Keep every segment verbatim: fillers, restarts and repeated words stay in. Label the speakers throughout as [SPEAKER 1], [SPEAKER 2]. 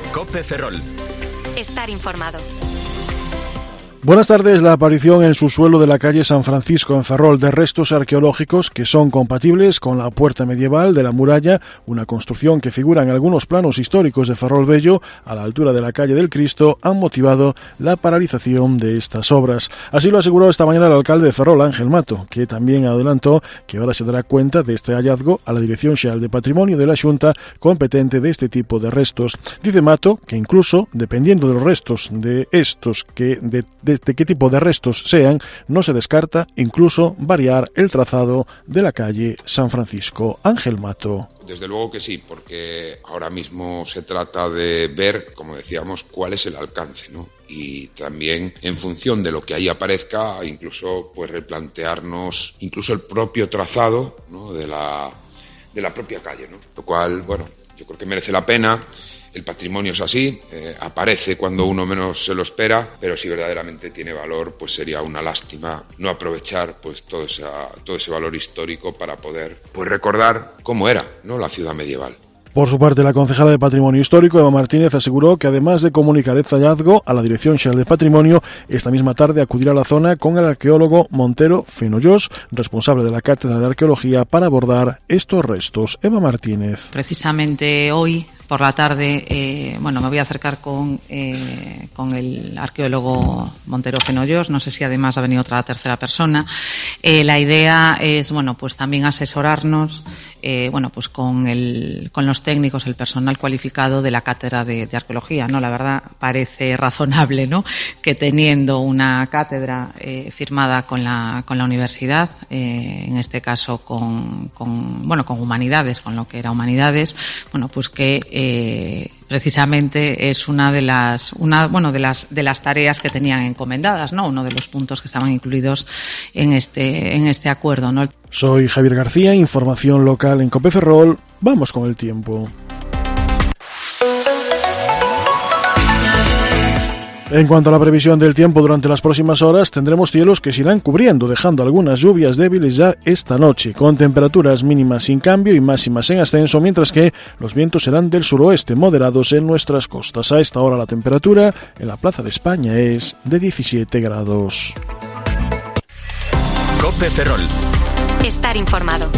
[SPEAKER 1] COPE Ferrol.
[SPEAKER 2] Estar informado.
[SPEAKER 3] Buenas tardes. La aparición en el subsuelo de la calle San Francisco en Ferrol de restos arqueológicos que son compatibles con la puerta medieval de la muralla, una construcción que figura en algunos planos históricos de Ferrol Bello a la altura de la calle del Cristo, han motivado la paralización de estas obras. Así lo aseguró esta mañana el alcalde de Ferrol, Ángel Mato, que también adelantó que ahora se dará cuenta de este hallazgo a la Dirección Xeral de Patrimonio de la Xunta competente de este tipo de restos. Dice Mato que incluso, dependiendo de los restos de estos que de, de de qué tipo de restos sean, no se descarta incluso variar el trazado de la calle San Francisco. Ángel Mato.
[SPEAKER 4] Desde luego que sí, porque ahora mismo se trata de ver, como decíamos, cuál es el alcance, ¿no? Y también, en función de lo que ahí aparezca, incluso pues replantearnos incluso el propio trazado, ¿no? de la de la propia calle, ¿no? Lo cual, bueno, yo creo que merece la pena. El patrimonio es así, eh, aparece cuando uno menos se lo espera, pero si verdaderamente tiene valor, pues sería una lástima no aprovechar pues todo, esa, todo ese valor histórico para poder pues recordar cómo era, ¿no? la ciudad medieval.
[SPEAKER 3] Por su parte, la concejala de Patrimonio Histórico, Eva Martínez, aseguró que además de comunicar este hallazgo a la Dirección Xeral de Patrimonio, esta misma tarde acudirá a la zona con el arqueólogo Montero Fenollós, responsable de la Cátedra de Arqueología, para abordar estos restos. Eva Martínez.
[SPEAKER 5] Precisamente hoy por la tarde, eh, bueno, me voy a acercar con, eh, con el arqueólogo Montero Fenollós. No sé si además ha venido otra tercera persona. Eh, la idea es, bueno, pues también asesorarnos, eh, bueno, pues con el, con los técnicos, el personal cualificado de la cátedra de, de arqueología, ¿no? La verdad parece razonable, ¿no? Que teniendo una cátedra eh, firmada con la, con la universidad, eh, en este caso con, con, bueno, con humanidades, con lo que era humanidades, bueno, pues que Eh, precisamente es una de las una bueno de las de las tareas que tenían encomendadas, ¿no? Uno de los puntos que estaban incluidos en este en este acuerdo, ¿no?
[SPEAKER 3] Soy Javier García, información local en COPE Ferrol. Vamos con el tiempo. En cuanto a la previsión del tiempo durante las próximas horas, tendremos cielos que se irán cubriendo, dejando algunas lluvias débiles ya esta noche, con temperaturas mínimas sin cambio y máximas en ascenso, mientras que los vientos serán del suroeste, moderados en nuestras costas. A esta hora la temperatura en la Plaza de España es de diecisiete grados.
[SPEAKER 1] COPE Ferrol.
[SPEAKER 2] Estar informado.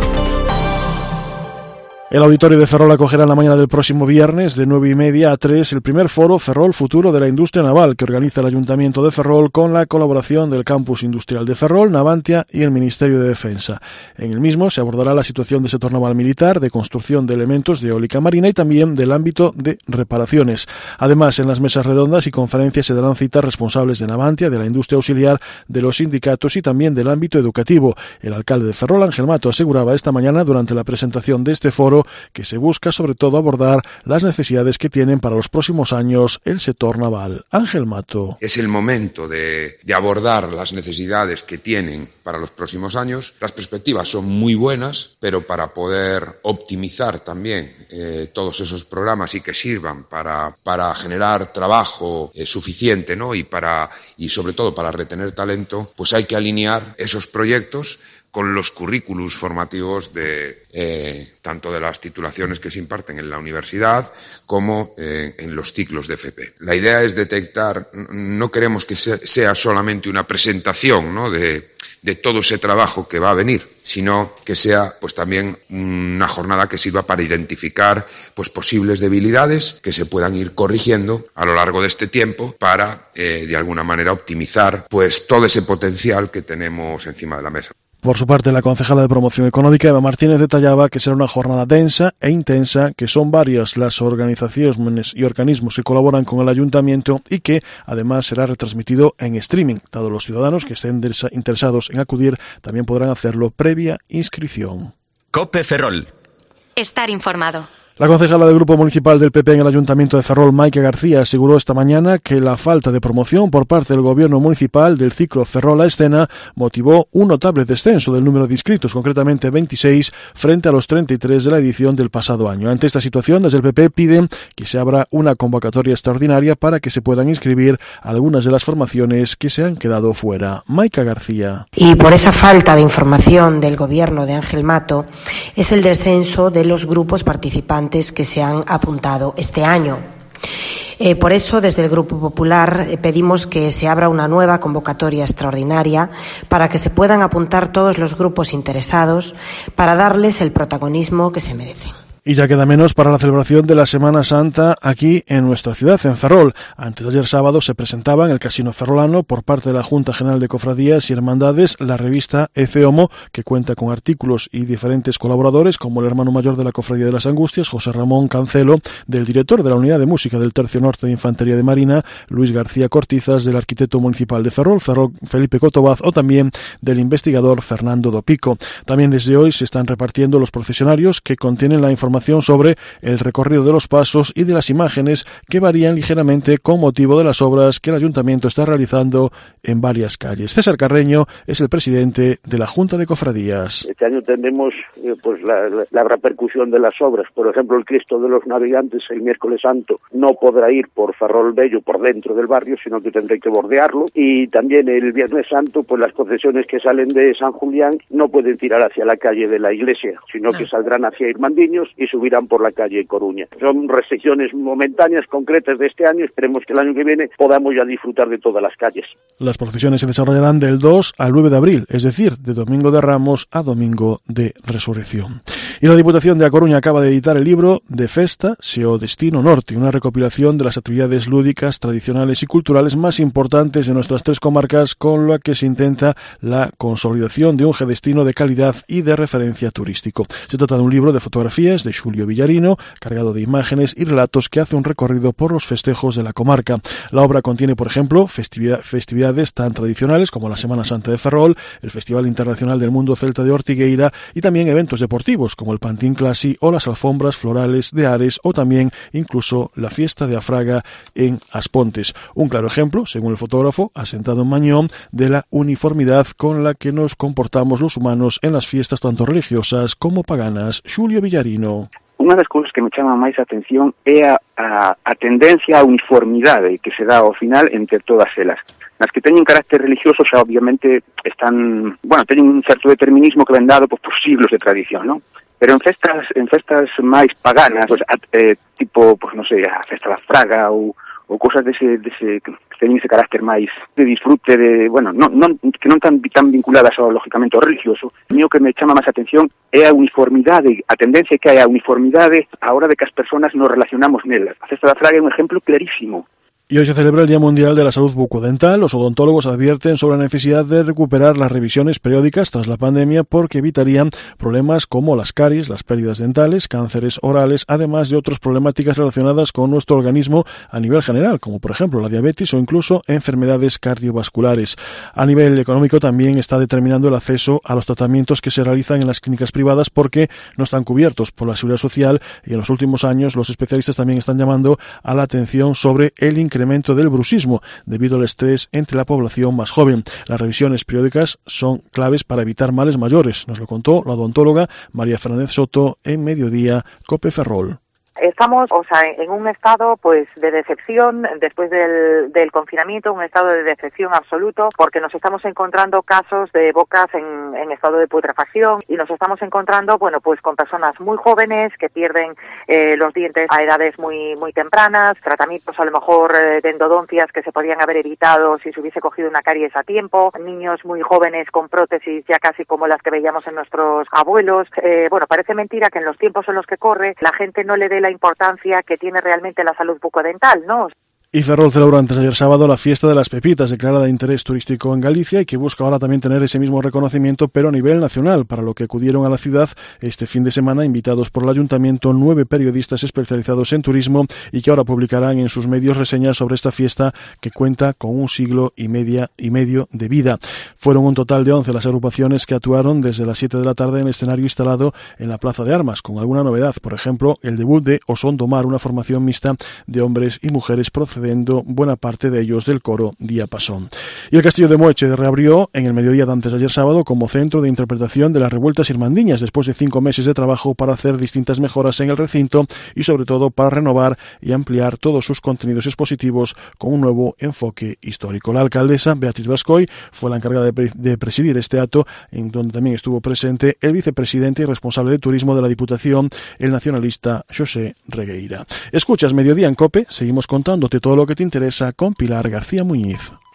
[SPEAKER 3] El auditorio de Ferrol acogerá en la mañana del próximo viernes de nueve y media a tres el primer foro Ferrol Futuro de la Industria Naval que organiza el Ayuntamiento de Ferrol con la colaboración del Campus Industrial de Ferrol, Navantia y el Ministerio de Defensa. En el mismo se abordará la situación del sector naval militar, de construcción de elementos de eólica marina y también del ámbito de reparaciones. Además, en las mesas redondas y conferencias se darán citas responsables de Navantia, de la industria auxiliar, de los sindicatos y también del ámbito educativo. El alcalde de Ferrol, Ángel Mato, aseguraba esta mañana durante la presentación de este foro que se busca sobre todo abordar las necesidades que tienen para los próximos años el sector naval. Ángel Mato.
[SPEAKER 4] Es el momento de, de abordar las necesidades que tienen para los próximos años. Las perspectivas son muy buenas, pero para poder optimizar también eh, todos esos programas y que sirvan para, para generar trabajo eh, suficiente, ¿no? y, para, y sobre todo para retener talento, pues hay que alinear esos proyectos con los currículos formativos de eh, tanto de las titulaciones que se imparten en la universidad como eh, en los ciclos de F P. La idea es detectar, no queremos que sea solamente una presentación, ¿no? de, de todo ese trabajo que va a venir, sino que sea pues también una jornada que sirva para identificar pues posibles debilidades que se puedan ir corrigiendo a lo largo de este tiempo para eh, de alguna manera optimizar pues todo ese potencial que tenemos encima de la mesa.
[SPEAKER 3] Por su parte, la concejala de Promoción Económica, Eva Martínez, detallaba que será una jornada densa e intensa, que son varias las organizaciones y organismos que colaboran con el Ayuntamiento y que, además, será retransmitido en streaming. Todos los ciudadanos que estén interesados en acudir también podrán hacerlo previa inscripción.
[SPEAKER 1] COPE Ferrol.
[SPEAKER 2] Estar informado.
[SPEAKER 3] La concejala del Grupo Municipal del P P en el Ayuntamiento de Ferrol, Maika García, aseguró esta mañana que la falta de promoción por parte del Gobierno Municipal del ciclo Ferrol a Escena motivó un notable descenso del número de inscritos, concretamente veintiséis, frente a los treinta y tres de la edición del pasado año. Ante esta situación, desde el P P piden que se abra una convocatoria extraordinaria para que se puedan inscribir algunas de las formaciones que se han quedado fuera. Maika García.
[SPEAKER 6] Y por esa falta de información del Gobierno de Ángel Mato es el descenso de los grupos participantes que se han apuntado este año. Eh, por eso, desde el Grupo Popular eh, pedimos que se abra una nueva convocatoria extraordinaria para que se puedan apuntar todos los grupos interesados para darles el protagonismo que se merecen.
[SPEAKER 3] Y ya queda menos para la celebración de la Semana Santa aquí en nuestra ciudad, en Ferrol. Antes de ayer sábado se presentaba en el Casino Ferrolano, por parte de la Junta General de Cofradías y Hermandades, la revista Ece Homo, que cuenta con artículos y diferentes colaboradores, como el hermano mayor de la Cofradía de las Angustias, José Ramón Cancelo, del director de la Unidad de Música del Tercio Norte de Infantería de Marina, Luis García Cortizas, del arquitecto municipal de Ferrol, Ferrol Felipe Cotobaz, o también del investigador Fernando Dopico. También desde hoy se están repartiendo los procesionarios que contienen la información sobre el recorrido de los pasos y de las imágenes, que varían ligeramente con motivo de las obras que el Ayuntamiento está realizando en varias calles. César Carreño es el presidente de la Junta de Cofradías.
[SPEAKER 1] Este año tendremos eh, pues la, la, la repercusión de las obras. Por ejemplo, el Cristo de los Navegantes el miércoles santo no podrá ir por Ferrol Bello, por dentro del barrio, sino que tendré que bordearlo. Y también el Viernes Santo, pues las procesiones que salen de San Julián no pueden tirar hacia la calle de la iglesia, sino que saldrán hacia Irmandiños y subirán por la calle Coruña. Son restricciones momentáneas, concretas de este año. Esperemos que el año que viene podamos ya disfrutar de todas las calles.
[SPEAKER 3] Las procesiones se desarrollarán del dos al nueve de abril, es decir, de Domingo de Ramos a Domingo de Resurrección. Y la Diputación de A Coruña acaba de editar el libro De Festa Seo Destino Norte, una recopilación de las actividades lúdicas, tradicionales y culturales más importantes de nuestras tres comarcas, con la que se intenta la consolidación de un gedestino de calidad y de referencia turístico. Se trata de un libro de fotografías de Xulio Villarino, cargado de imágenes y relatos que hace un recorrido por los festejos de la comarca. La obra contiene, por ejemplo, festividades tan tradicionales como la Semana Santa de Ferrol, el Festival Internacional del Mundo Celta de Ortigueira y también eventos deportivos como el Pantín Clasi o las alfombras florales de Ares, o también incluso la fiesta de Afraga en Aspontes. Un claro ejemplo, según el fotógrafo, asentado en Mañón, de la uniformidad con la que nos comportamos los humanos en las fiestas tanto religiosas como paganas. Xulio Villarino.
[SPEAKER 7] Unha das cousas que me chama máis a atención é a, a, a tendencia á uniformidade que se dá ao final entre todas elas. Nas que teñen carácter religioso xa obviamente están, bueno, teñen un certo determinismo que ven dado pues, por siglos de tradición, non? Pero en festas en festas máis paganas, pues, a, eh, tipo, pues non sei, a festa da Fraga ou ou cousas dese, dese, que teñen ese carácter máis de disfrute, de, bueno, non, non, que non tan, tan vinculadas ao, lógicamente, ao religioso. O mío que me chama máis atención é a uniformidade, a tendencia que hai a uniformidade a hora de que as persoas nos relacionamos nelas. A festa da Fraga é un exemplo clarísimo.
[SPEAKER 3] Y hoy se celebra el Día Mundial de la Salud Bucodental. Los odontólogos advierten sobre la necesidad de recuperar las revisiones periódicas tras la pandemia, porque evitarían problemas como las caries, las pérdidas dentales, cánceres orales, además de otras problemáticas relacionadas con nuestro organismo a nivel general, como por ejemplo la diabetes o incluso enfermedades cardiovasculares. A nivel económico también está determinando el acceso a los tratamientos que se realizan en las clínicas privadas, porque no están cubiertos por la Seguridad Social, y en los últimos años los especialistas también están llamando a la atención sobre el incremento incremento del bruxismo debido al estrés entre la población más joven. Las revisiones periódicas son claves para evitar males mayores, nos lo contó la odontóloga María Fernández Soto en Mediodía Cope Ferrol.
[SPEAKER 8] Estamos, o sea, en un estado, pues, de decepción después del, del confinamiento, un estado de decepción absoluto, porque nos estamos encontrando casos de bocas en, en estado de putrefacción, y nos estamos encontrando, bueno, pues, con personas muy jóvenes que pierden eh, los dientes a edades muy muy tempranas, tratamientos a lo mejor eh, de endodoncias que se podrían haber evitado si se hubiese cogido una caries a tiempo, niños muy jóvenes con prótesis ya casi como las que veíamos en nuestros abuelos. Eh, bueno, parece mentira que en los tiempos en los que corre la gente no le dé la importancia que tiene realmente la salud bucodental, ¿no?
[SPEAKER 3] Y Ferrol celebró antes de ayer sábado la fiesta de las pepitas, declarada de interés turístico en Galicia, y que busca ahora también tener ese mismo reconocimiento, pero a nivel nacional, para lo que acudieron a la ciudad este fin de semana, invitados por el Ayuntamiento, nueve periodistas especializados en turismo, y que ahora publicarán en sus medios reseñas sobre esta fiesta que cuenta con un siglo y media y medio de vida. Fueron un total de once las agrupaciones que actuaron desde las siete de la tarde en el escenario instalado en la Plaza de Armas, con alguna novedad, por ejemplo, el debut de Osón do Mar, una formación mixta de hombres y mujeres procedentes procediendo buena parte de ellos del coro Diapasón. Y el Castillo de Moeche reabrió en el mediodía de antes de ayer sábado como centro de interpretación de las revueltas irmandiñas, después de cinco meses de trabajo para hacer distintas mejoras en el recinto y sobre todo para renovar y ampliar todos sus contenidos expositivos con un nuevo enfoque histórico. La alcaldesa Beatriz Bascoy fue la encargada de, pre- de presidir este acto, en donde también estuvo presente el vicepresidente y responsable de turismo de la Diputación, el nacionalista José Regueira. Escuchas Mediodía en COPE, seguimos contándote todo lo que te interesa con Pilar García Muñiz.